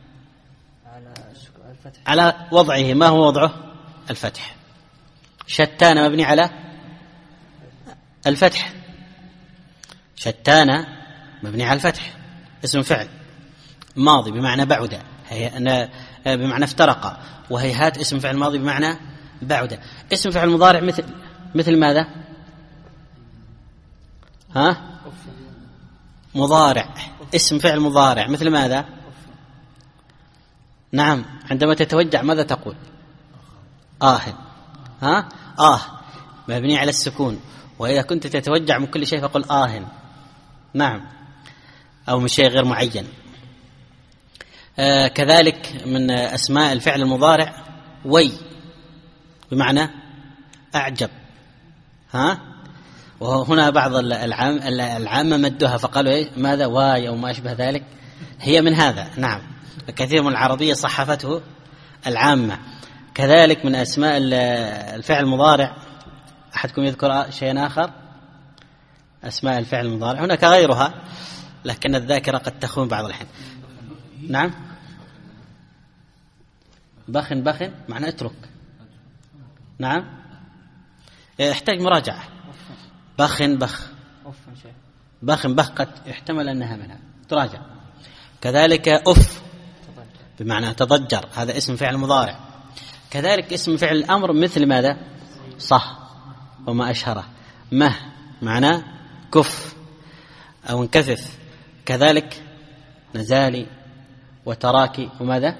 S1: على وضعه. ما هو وضعه؟ الفتح. شتان مبني على الفتح، شتان مبني على الفتح، اسم فعل ماضي بمعنى بعد، بمعنى افترق. وهيهات اسم فعل ماضي بمعنى بعد. اسم فعل مضارع مثل مثل ماذا؟ ها؟ مضارع، اسم فعل مضارع مثل ماذا؟ نعم، عندما تتوجع ماذا تقول؟ آه. ها؟ آه مبني على السكون. وإذا كنت تتوجع من كل شيء فقل آه. نعم، أو من شيء غير معين. آه كذلك من أسماء الفعل المضارع وي بمعنى أعجب. ها؟ وهنا بعض العام العامة مدوها فقالوا إيه؟ ماذا؟ واي أو ما أشبه ذلك، هي من هذا. نعم، كثير من العربية صحفته العامة. كذلك من أسماء الفعل المضارع، أحدكم يذكر شيئا آخر؟ أسماء الفعل المضارع هناك غيرها، لكن الذاكرة قد تخون بعض الحين. نعم، بخن بخن معنى اترك. نعم، يحتاج مراجعة. بخن بخ بخن بخ قد يحتمل أنها منها، تراجع. كذلك أف بمعنى تضجر، هذا اسم فعل مضارع. كذلك اسم فعل الأمر مثل ماذا؟ صح وما أشهره. مه معناه كف أو انكفف. كذلك نزالي وتراكي وماذا؟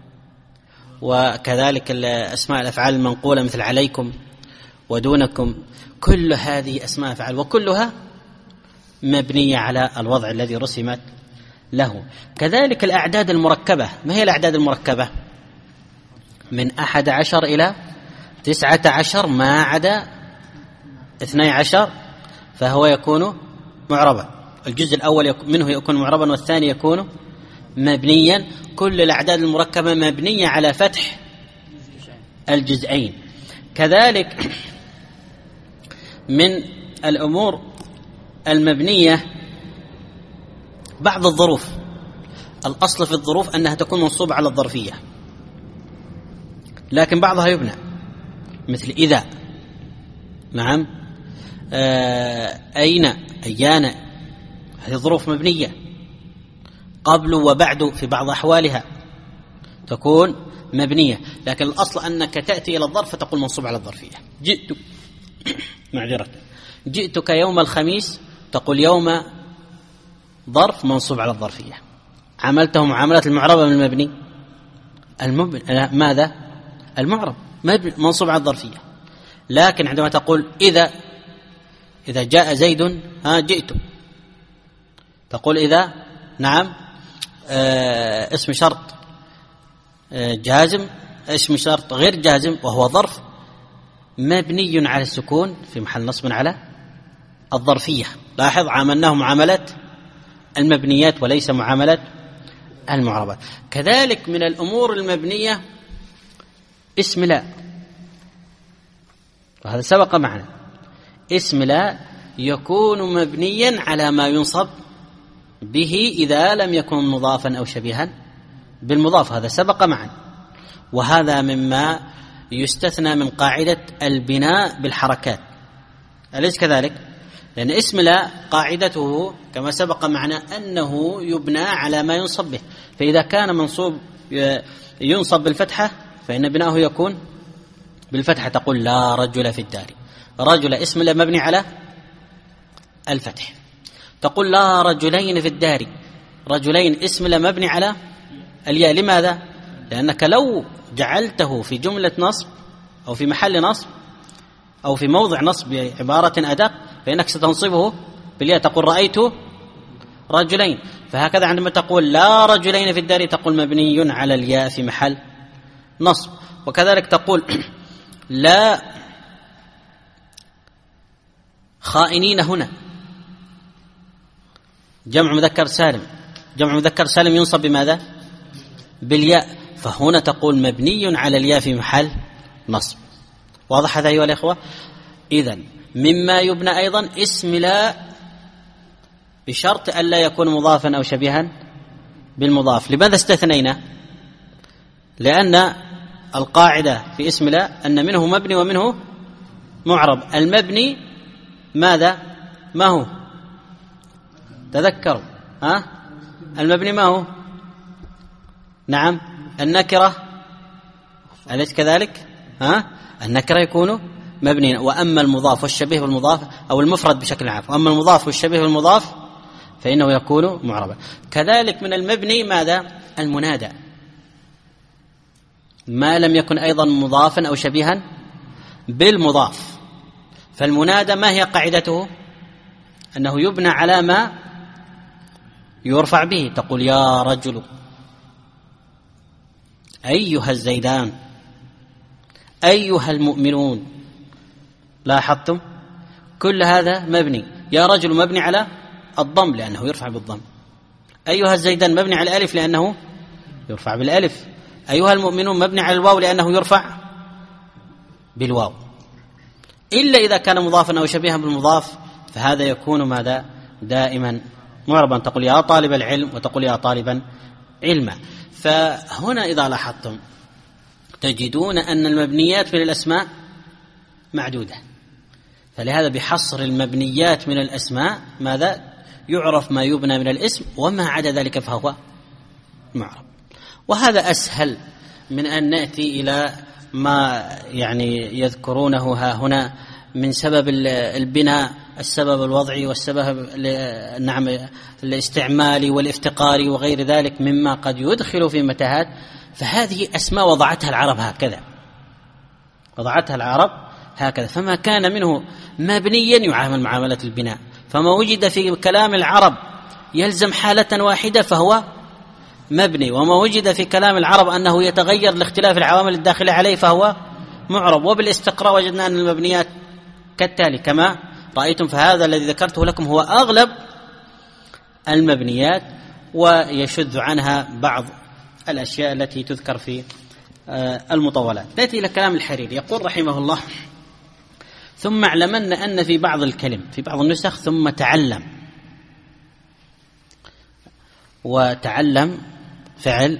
S1: وكذلك أسماء الأفعال المنقولة مثل عليكم ودونكم، كل هذه أسماء أفعال وكلها مبنية على الوضع الذي رسمت له. كذلك الأعداد المركبة. ما هي الأعداد المركبة؟ من أحد عشر إلى تسعة عشر ما عدا اثني عشر فهو يكون معربا. الجزء الأول منه يكون معربا والثاني يكون مبنيا، كل الأعداد المركبة مبنية على فتح الجزئين. كذلك من الأمور المبنية بعض الظروف، الأصل في الظروف أنها تكون منصوبة على الظرفية، لكن بعضها يبنى، مثل إذا، نعم، آه أين، أيان، هذه ظروف مبنية. قبل وبعد في بعض أحوالها تكون مبنية، لكن الأصل أنك تأتي إلى الظرف فتقول منصوب على الظرفية. جئت معذرة جئتك يوم الخميس، تقول يوم ظرف منصوب على الظرفية. عملته معاملة المعربة من المبني المبني ماذا؟ المعرب منصوب على الظرفية. لكن عندما تقول إذا إذا جاء زيد ها جئت، تقول إذا، نعم، آه اسم شرط آه جازم، اسم شرط غير جازم وهو ظرف مبني على السكون في محل نصب على الظرفية. لاحظ عاملناه معاملة المبنيات وليس معاملة المعربات. كذلك من الأمور المبنية اسم لا، وهذا سبق معنا. اسم لا يكون مبنيا على ما ينصب به إذا لم يكن مضافا أو شبيها بالمضاف، هذا سبق معنا، وهذا مما يستثنى من قاعدة البناء بالحركات، أليس كذلك؟ لأن اسم لا قاعدته كما سبق معنا أنه يبنى على ما ينصب به، فإذا كان منصوب ينصب بالفتحة فإن بناؤه يكون بالفتحة. تقول لا رجل في الدار، رجل اسم لا مبني على الفتح. تقول لا رجلين في الدار، رجلين اسم لا مبني على الياء. لماذا؟ لأنك لو جعلته في جملة نصب أو في محل نصب أو في موضع نصب بعبارة أدق فإنك ستنصبه بالياء، تقول رأيت رجلين. فهكذا عندما تقول لا رجلين في الدار تقول مبني على الياء في محل نصب. وكذلك تقول لا خائنين هنا، جمع مذكر سالم، جمع مذكر سالم ينصب بماذا؟ بالياء، فهنا تقول مبني على الياء في محل نصب. واضح هذا أيها الإخوة؟ إذن مما يبنى أيضا اسم لا بشرط ألا يكون مضافا أو شبيها بالمضاف. لماذا استثنينا؟ لأن القاعدة في اسم لا أن منه مبني ومنه معرب. المبني ماذا؟ ما هو؟ تذكروا ها؟ المبني ما هو؟ نعم النكرة، أليس كذلك؟ ها؟ النكرة يكون مبني. وأما المضاف والشبيه بالمضاف أو المفرد بشكل عام، وأما المضاف والشبيه بالمضاف فإنه يكون معربا. كذلك من المبني ماذا؟ المنادى، ما لم يكن أيضا مضافا أو شبيها بالمضاف. فالمنادى ما هي قاعدته؟ أنه يبنى على ما يرفع به. تقول يا رجل، أيها الزيدان، أيها المؤمنون. لاحظتم؟ كل هذا مبني. يا رجل مبني على الضم لأنه يرفع بالضم، أيها الزيدان مبني على الألف لأنه يرفع بالألف، أيها المؤمنون مبني على الواو لأنه يرفع بالواو، إلا إذا كان مضافا أو شبيها بالمضاف فهذا يكون ماذا؟ دائما معربا. تقول يا طالب العلم وتقول يا طالبا علما. فهنا إذا لاحظتم تجدون أن المبنيات من الأسماء معدودة، فلهذا بحصر المبنيات من الأسماء ماذا؟ يعرف ما يبنى من الاسم، وما عدا ذلك فهو معرب. وهذا أسهل من أن نأتي إلى ما يعني يذكرونه ها هنا من سبب البناء، السبب الوضعي والسبب نعم الاستعمالي والافتقاري وغير ذلك مما قد يدخل في متاهات. فهذه أسماء وضعتها العرب هكذا، وضعتها العرب هكذا، فما كان منه مبنيا يعامل معاملة البناء، فما وجد في كلام العرب يلزم حالة واحدة فهو مبني، وما وجد في كلام العرب أنه يتغير لاختلاف العوامل الداخلة عليه فهو معرب. وبالاستقراء وجدنا أن المبنيات كالتالي كما رأيتم. فهذا الذي ذكرته لكم هو أغلب المبنيات، ويشذ عنها بعض الأشياء التي تذكر في المطولات. نأتي إلى كلام الحريري، يقول رحمه الله: ثم اعلمن أن في بعض الكلم، في بعض النسخ ثم تعلم، وتعلم فعل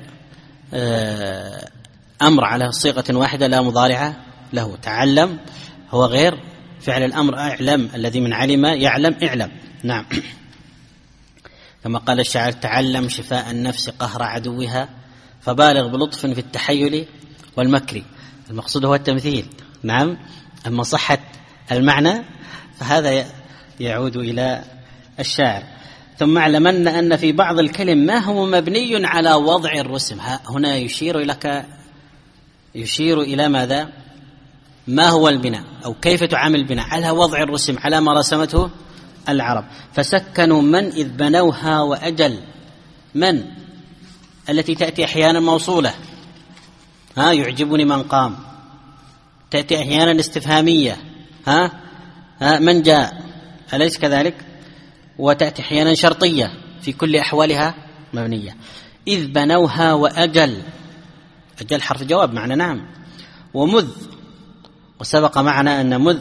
S1: أمر على صيغة واحدة لا مضارعة له. تعلم هو غير فعل الأمر أعلم الذي من علم يعلم اعلم. نعم، كما قال الشاعر: تعلم شفاء النفس قهر عدوها فبالغ بلطف في التحيل والمكر. المقصود هو التمثيل. نعم، أما صحة المعنى فهذا يعود إلى الشاعر. ثم اعلمن أن في بعض الكلم ما هو مبني على وضع الرسم. هنا يشير إلى يشير إلى ماذا؟ ما هو البناء أو كيف تعامل البناء؟ على وضع الرسم، على ما رسمته العرب. فسكنوا من إذ بنوها وأجل. من التي تأتي أحيانا موصولة، ها يعجبني من قام، تأتي أحيانا استفهامية، ها, ها من جاء، أليس كذلك؟ وتأتي أحيانا شرطية، في كل أحوالها مبنية. إذ بنوها وأجل، أجل حرف جواب معنى نعم. ومذ، وسبق معنا أن مذ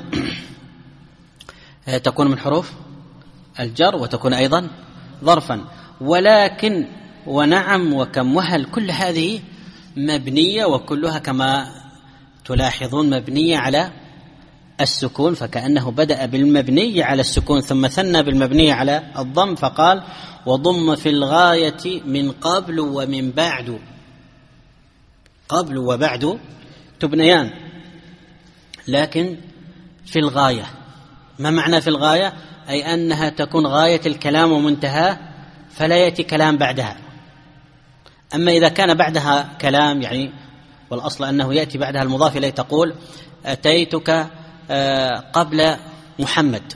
S1: تكون من حروف الجر وتكون أيضا ظرفا. ولكن ونعم وكم وهل كل هذه مبنية، وكلها كما تلاحظون مبنية على السكون، فكأنه بدأ بالمبني على السكون ثم ثنى بالمبني على الضم، فقال: وضم في الغاية من قبل ومن بعد. قبل وبعد تبنيان، لكن في الغاية. ما معنى في الغاية؟ أي أنها تكون غاية الكلام ومنتهى، فلا يأتي كلام بعدها. أما إذا كان بعدها كلام، يعني والأصل أنه يأتي بعدها المضاف إليه، تقول: أتيتك قبل محمد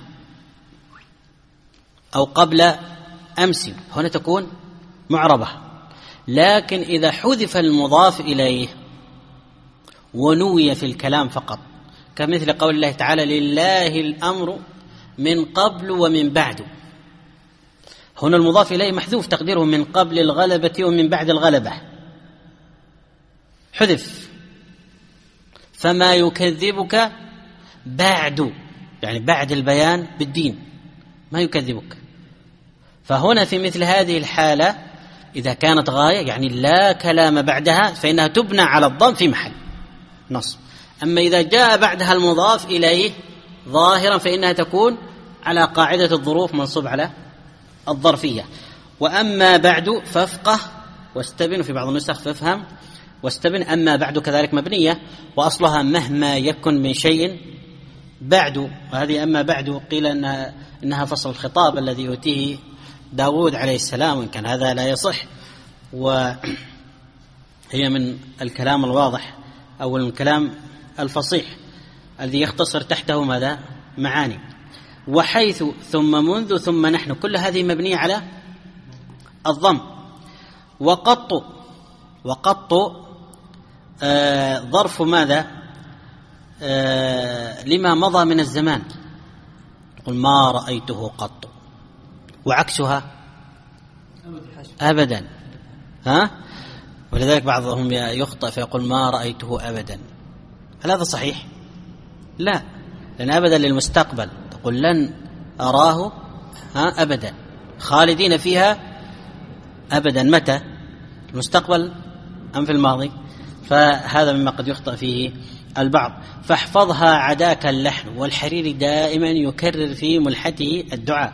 S1: أو قبل أمس، هنا تكون معربة. لكن إذا حذف المضاف إليه ونوي في الكلام فقط، كمثل قول الله تعالى: لله الأمر من قبل ومن بعد، هنا المضاف إليه محذوف تقديره من قبل الغلبة ومن بعد الغلبة، حذف. فما يكذبك بعد، يعني بعد البيان بالدين ما يكذبك. فهنا في مثل هذه الحالة إذا كانت غاية، يعني لا كلام بعدها، فإنها تبنى على الضم في محل نصب. أما إذا جاء بعدها المضاف إليه ظاهرا فإنها تكون على قاعدة الظروف، منصوب على الظرفية. وأما بعد فافقه واستبن، في بعض النسخ فافهم واستبن. أما بعد كذلك مبنية، وأصلها مهما يكن من شيء بعد. وهذه أما بعد قيل إنها, إنها فصل الخطاب الذي يؤتيه داود عليه السلام، وإن كان هذا لا يصح، وهي من الكلام الواضح أو من الكلام الفصيح الذي يختصر تحته ماذا؟ معاني. وحيث ثم منذ ثم نحن، كل هذه مبنية على الضم. وقط، وقط آه ظرف ماذا؟ آه لما مضى من الزمان، قل ما رأيته قط. وعكسها أبدا، ها؟ ولذلك بعضهم يخطئ فيقول ما رأيته أبدا. هل هذا صحيح؟ لا، لأن أبدا للمستقبل، تقول لن أراه ها أبدا، خالدين فيها أبدا. متى؟ المستقبل أم في الماضي؟ فهذا مما قد يخطئ فيه البعض. فاحفظها عداك اللحن. والحريري دائما يكرر في ملحته الدعاء،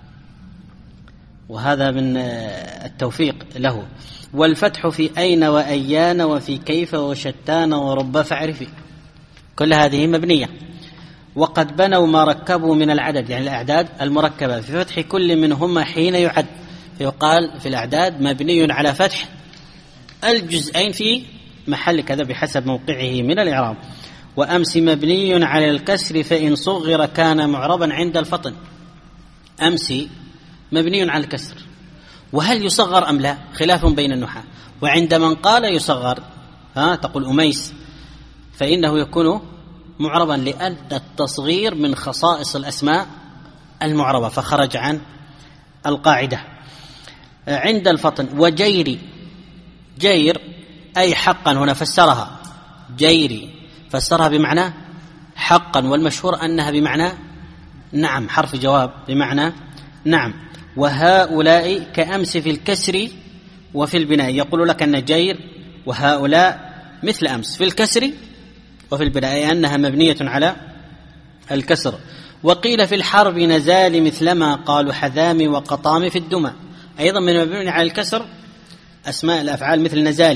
S1: وهذا من التوفيق له. والفتح في أين وأيان وفي كيف وشتان ورب فاعرفي، كل هذه مبنية. وقد بنوا ما ركبوا من العدد، يعني الأعداد المركبة، في فتح كل منهما حين يعد، فيقال في الأعداد مبني على فتح الجزئين في محل كذا بحسب موقعه من الإعراب. وأمس مبني على الكسر فإن صغر كان معربا عند الفطن. أمس مبني على الكسر، وهل يصغر أم لا؟ خلاف بين النحاة. وعند من قال يصغر، ها تقول أميس، فإنه يكون معربا، لأن التصغير من خصائص الأسماء المعربة، فخرج عن القاعدة. عند الفطن. وجيري، جير أي حقا، هنا فسرها جيري فسرها بمعنى حقا، والمشهور أنها بمعنى نعم، حرف جواب بمعنى نعم. وهؤلاء كأمس في الكسر وفي البناء، يقول لك أن جير وهؤلاء مثل أمس في الكسر وفي البناء، أي أنها مبنية على الكسر. وقيل في الحرب نزال مثلما قالوا حذام وقطام في الدمى، أيضا من مبني على الكسر أسماء الأفعال مثل نزالي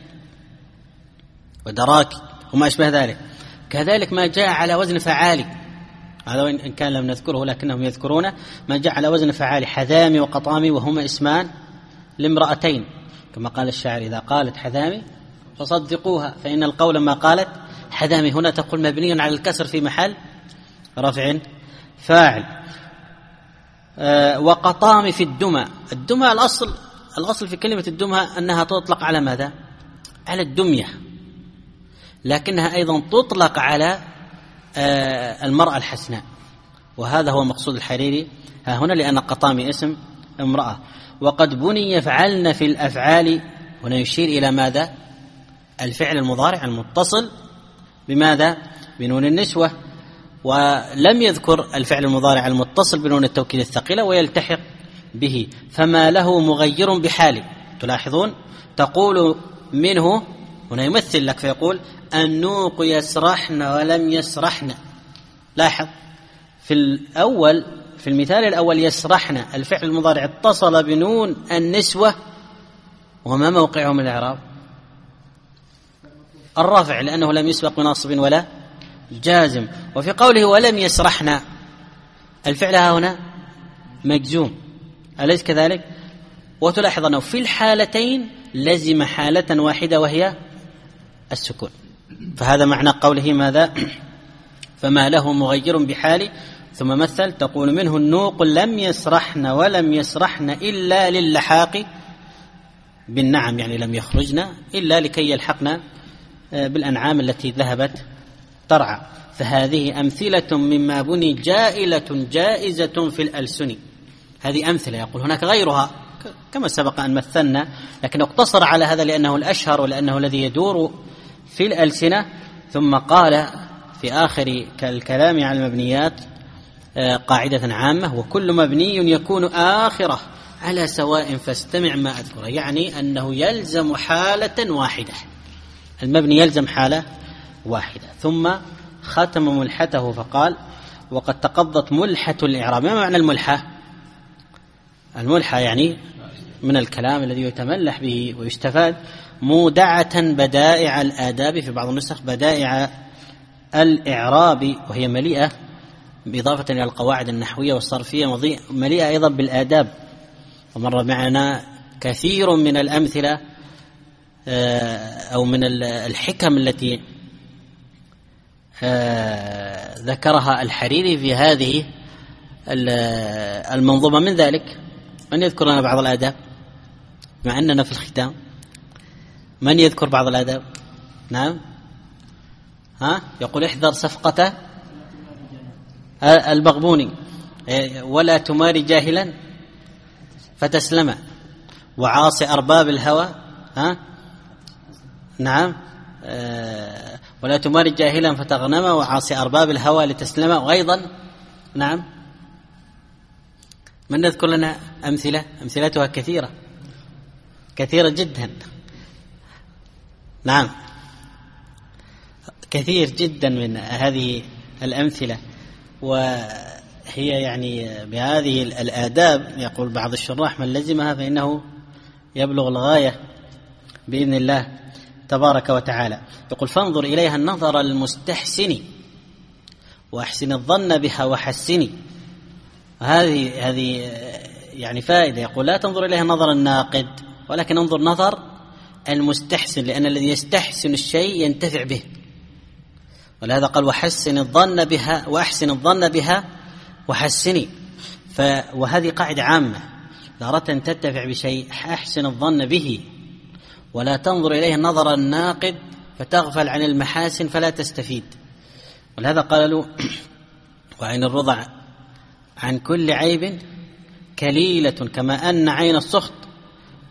S1: ودراك وما أشبه ذلك. كذلك ما جاء على وزن فعالي، هذا إن كان لم نذكره لكنهم يذكرونه، ما جاء على وزن فعالي حذامي وقطامي، وهما اسمان لامرأتين، كما قال الشاعر إذا قالت حذامي فصدقوها فإن القول ما قالت حذامي. هنا تقول مبني على الكسر في محل رفع فاعل. أه وقطام في الدمى، الدمى الأصل الأصل في كلمة الدمى أنها تطلق على ماذا؟ على الدمية، لكنها أيضا تطلق على أه المرأة الحسناء، وهذا هو مقصود الحريري ها هنا، لأن قطامي اسم امرأة. وقد بني يفعلن في الأفعال، هنا يشير إلى ماذا؟ الفعل المضارع المتصل بماذا؟ بنون النسوة، ولم يذكر الفعل المضارع المتصل بنون التوكيد الثقيلة ويلتحق به. فما له مغير بحال، تلاحظون تقول منه، هنا يمثل لك فيقول النوق يسرحن ولم يسرحن. لاحظ في الأول، في المثال الأول يسرحن الفعل المضارع اتصل بنون النسوة، وما موقعه من الإعراب؟ الرفع، لأنه لم يسبق بناصب ولا جازم. وفي قوله ولم يسرحن الفعل هنا مجزوم، أليس كذلك؟ وتلاحظ أنه في الحالتين لزم حالة واحدة وهي السكون، فهذا معنى قوله ماذا؟ فما له مغير بحال. ثم مثل تقول منه النوق لم يسرحن ولم يسرحن إلا للحاق بالنعم، يعني لم يخرجن إلا لكي يلحقن بالأنعام التي ذهبت ترعى. فهذه أمثلة مما بني جائلة جائزة في الألسن، هذه أمثلة. يقول هناك غيرها كما سبق أن مثلنا، لكن اقتصر على هذا لأنه الأشهر ولأنه الذي يدور في الألسنة. ثم قال في آخر الكلام على المبنيات قاعدة عامة: وكل مبني يكون آخره على سواء فاستمع ما أذكره، يعني أنه يلزم حالة واحدة، المبني يلزم حالة واحدة. ثم ختم ملحته فقال: وقد تقضت ملحة الإعراب. ما معنى الملحة؟ الملحة يعني من الكلام الذي يتملح به ويستفاد، مودعة بدائع الآداب، في بعض النسخ بدائع الإعراب، وهي مليئة بإضافة إلى القواعد النحوية والصرفية، مليئة أيضا بالآداب. ومر معنا كثير من الأمثلة أو من الحكم التي ذكرها الحريري في هذه المنظومة. من ذلك من يذكر لنا بعض الآداب مع أننا في الختام؟ من يذكر بعض الآداب؟ نعم، ها يقول: احذر صفقة البغبوني، ولا تماري جاهلا فتسلم، وعاصي أرباب الهوى، ها نعم، أه ولا تماري جاهلا فتغنم، وعاصي أرباب الهوى لتسلم. وأيضا نعم، من نذكر لنا أمثلة؟ أمثلتها كثيرة كثيرة جدا، نعم كثير جدا من هذه الأمثلة. وهي يعني بهذه الآداب يقول بعض الشراح: من لزمها فإنه يبلغ الغاية بإذن الله تبارك وتعالى. يقول: فانظر إليها النظر المستحسن وأحسن الظن بها وحسني. هذه هذه يعني فائدة. يقول: لا تنظر إليها نظر الناقد، ولكن انظر نظر المستحسن، لأن الذي يستحسن الشيء ينتفع به. ولهذا قال: وحسن الظن بها وأحسن الظن بها وحسني. ف وهذه قاعدة عامة، إذا أردت أن تنتفع بشيء أحسن الظن به، ولا تنظر إليه نظر الناقد فتغفل عن المحاسن فلا تستفيد. ولهذا قال له: وعين الرضع عن كل عيب كليلة، كما أن عين السخط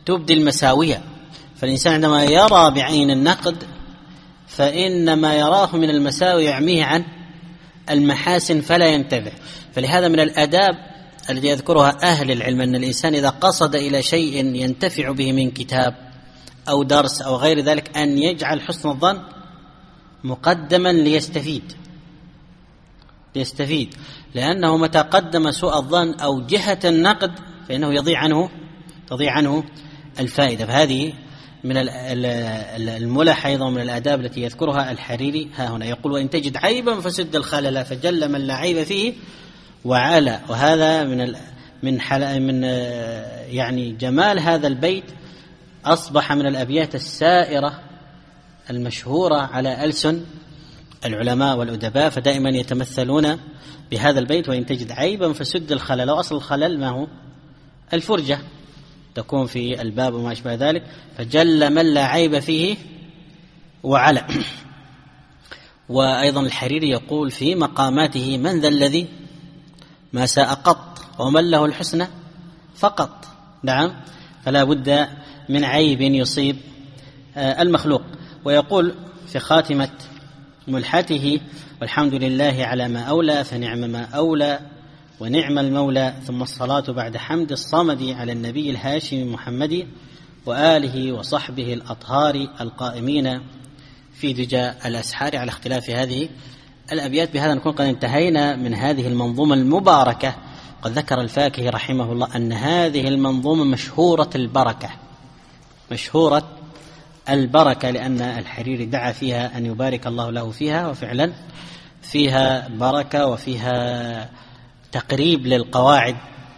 S1: تبدي المساوية. فالإنسان عندما يرى بعين النقد فإن ما يراه من المساوي يعميه عن المحاسن فلا ينتبه. فلهذا من الآداب التي يذكرها أهل العلم أن الإنسان إذا قصد إلى شيء ينتفع به من كتاب أو درس أو غير ذلك أن يجعل حسن الظن مقدما ليستفيد ليستفيد لأنه متى قدم سوء الظن أو جهة النقد فإنه يضيع عنه تضيع عنه الفائدة. فهذه من الملح أيضا من الآداب التي يذكرها الحريري ها هنا، يقول: وإن تجد عيبا فسد الخلل فجل من لا عيب فيه وعلى. وهذا من من من يعني جمال هذا البيت، أصبح من الأبيات السائرة المشهورة على ألسن العلماء والأدباء، فدائما يتمثلون بهذا البيت: وإن تجد عيبا فسد الخلل. وأصل الخلل ما هو؟ الفرجة تكون في الباب وما أشبه ذلك، فجل من لا عيب فيه وعلى. وأيضا الحريري يقول في مقاماته: من ذا الذي ما ساء قط ومن له الحسنى فقط. نعم، فلا بد من عيب يصيب المخلوق. ويقول في خاتمة ملحته: والحمد لله على ما أولى فنعم ما أولى ونعم المولى، ثم الصلاة بعد حمد الصمد على النبي الهاشمي محمد وآله وصحبه الأطهار القائمين في دجى الأسحار. على اختلاف هذه الأبيات. بهذا نكون قد انتهينا من هذه المنظومة المباركة. قد ذكر الفاكهي رحمه الله أن هذه المنظومة مشهورة البركة مشهورة البركة لأن الحريري دعا فيها أن يبارك الله له فيها، وفعلا فيها بركة وفيها تقريب للقواعد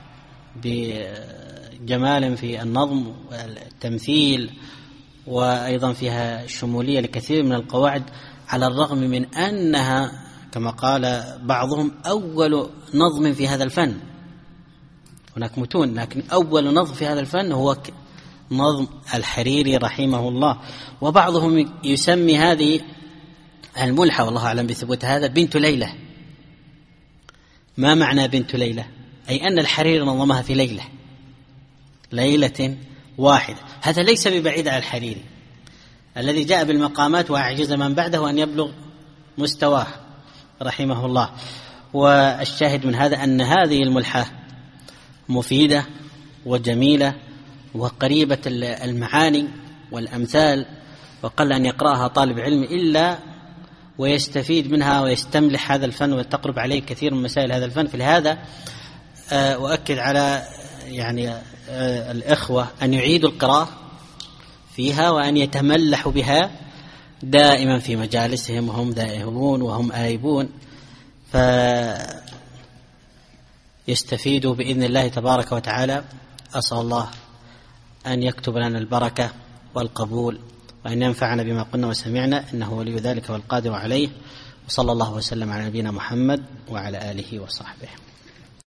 S1: بجمال في النظم والتمثيل، وأيضا فيها شمولية لكثير من القواعد، على الرغم من أنها كما قال بعضهم أول نظم في هذا الفن. هناك متون، لكن أول نظم في هذا الفن هو نظم الحريري رحمه الله. وبعضهم يسمي هذه الملحة، والله أعلم بثبوت هذا، بنت ليلة. ما معنى بنت ليلة؟ أي أن الحريري نظمها في ليلة ليلة واحدة. هذا ليس ببعيد على الحريري الذي جاء بالمقامات وأعجز من بعده أن يبلغ مستواه رحمه الله. والشاهد من هذا أن هذه الملحة مفيدة وجميلة وقريبة المعاني والأمثال، وقل أن يقرأها طالب علم إلا ويستفيد منها ويستملح هذا الفن وتقرب عليه كثير من مسائل هذا الفن. فلهذا أؤكد على يعني الإخوة أن يعيدوا القراءة فيها وأن يتملحوا بها دائما في مجالسهم وهم ذائبون وهم آيبون، فيستفيدوا بإذن الله تبارك وتعالى. أسأل الله أن يكتب لنا البركة والقبول وأن ينفعنا بما قلنا وسمعنا، إنه ولي ذلك والقادر عليه. وصلى الله وسلم على نبينا محمد وعلى آله وصحبه.